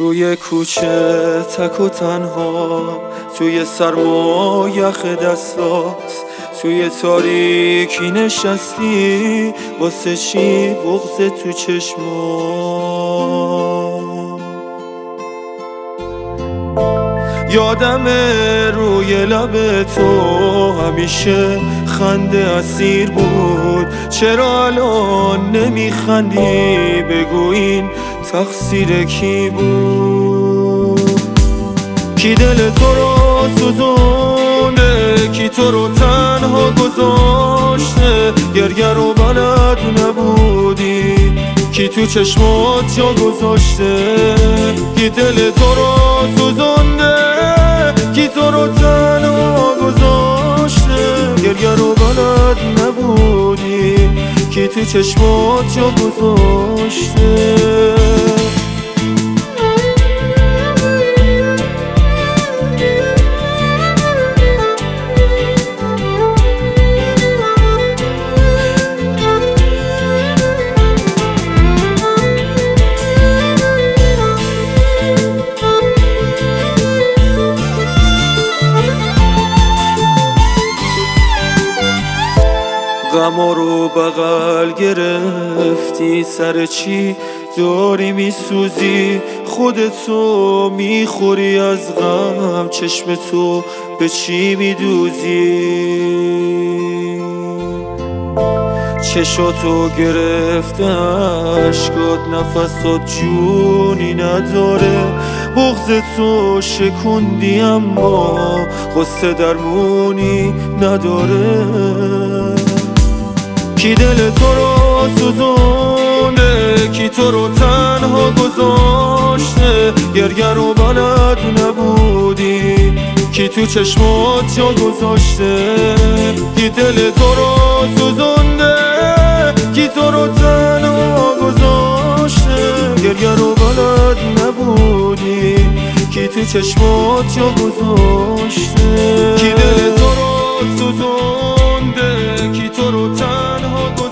توی کوچه تک و تنها، توی سرما یخ دستات، توی تاریکی نشستی، واسه چی بغض تو چشمات؟ یادمه روی لب تو همیشه خنده اسیر بود، چرا الان نمیخندی؟ بگو این تقصیر کی بود؟ کی دل تو رو سوزونده؟ کی تو رو تنها گذاشته؟ گریه رو بلد نبودی؟ کی تو چشمات جا گذاشته؟ کی دل تو رو سوزونده؟ کی تو رو تنها گذاشته؟ گریه رو بلد نبودی؟ کی تو چشمات جا گذاشته؟ غما رو بغل گرفتی، سر چی داری میسوزی؟ خودتو میخوری از غم، چشم تو به چی میدوزی؟ چشاتو گرفته اشکات، نفسات جونی نداره، بغض تو شکوندی اما غصه درمونی نداره. کی دل تو رو سوزونده؟ کی تو رو تنها گذاشته؟ گریه رو بلد نبودی؟ کی تو چشمات جا گذاشته؟ کی دل تو رو سوزونده؟ کی تو رو تنها گذاشته؟ گریه رو بلد نبودی؟ کی تو چشمات جا گذاشته؟ کی دل تو رو سوزونده؟ کی تو رو تنها